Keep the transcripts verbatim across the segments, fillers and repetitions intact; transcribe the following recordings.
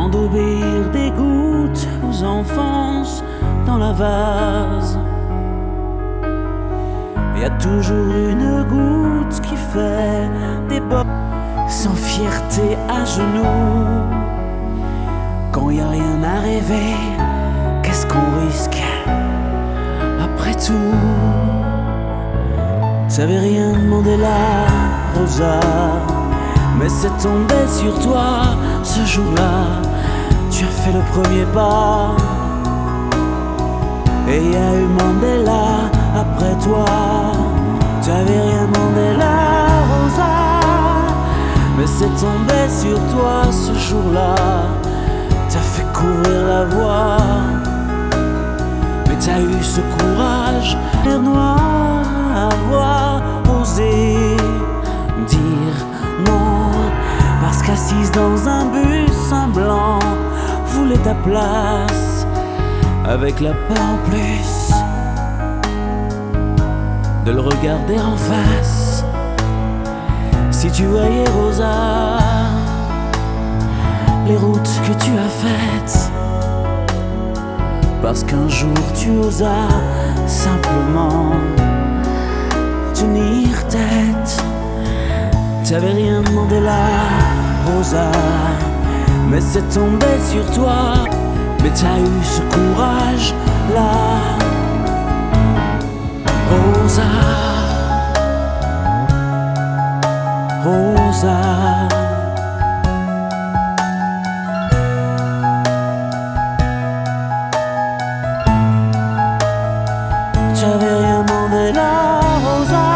avant d'obéir des gouttes aux enfances dans la vase. Y a toujours une goutte qui fait des bottes sans fierté à genoux. Quand y a rien à rêver, qu'est-ce qu'on risque après tout? T'avais rien demandé là, Rosa, mais c'est tombé sur toi ce jour-là. Tu as fait le premier pas, et y a eu Mandela après toi. T'avais rien demandé là, Rosa, mais c'est tombé sur toi ce jour-là. T'as fait couvrir la voie, mais t'as eu ce courage, l'air noir, à avoir osé dire non. Parce qu'assise dans un bus, un blanc voulait ta place, avec la peur en plus de le regarder en face. Si tu voyais, Rosa, les routes que tu as faites, parce qu'un jour tu osas simplement tenir tête. T'avais rien demandé là, Rosa, mais c'est tombé sur toi. Mais t'as eu ce courage là, Rosa, Rosa. J'avais rien demandé là, Rosa,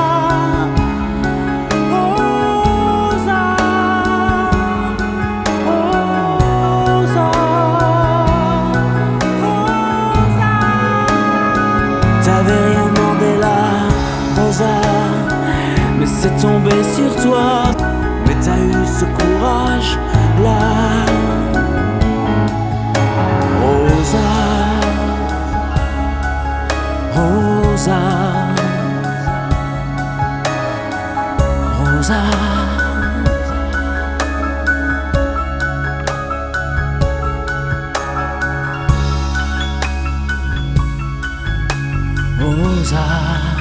Rosa, Rosa, Rosa. T'avais rien demandé là, Rosa, mais c'est tombé sur toi. Mais t'as eu ce courage là, Rosa, Rosa, Rosa, Rosa.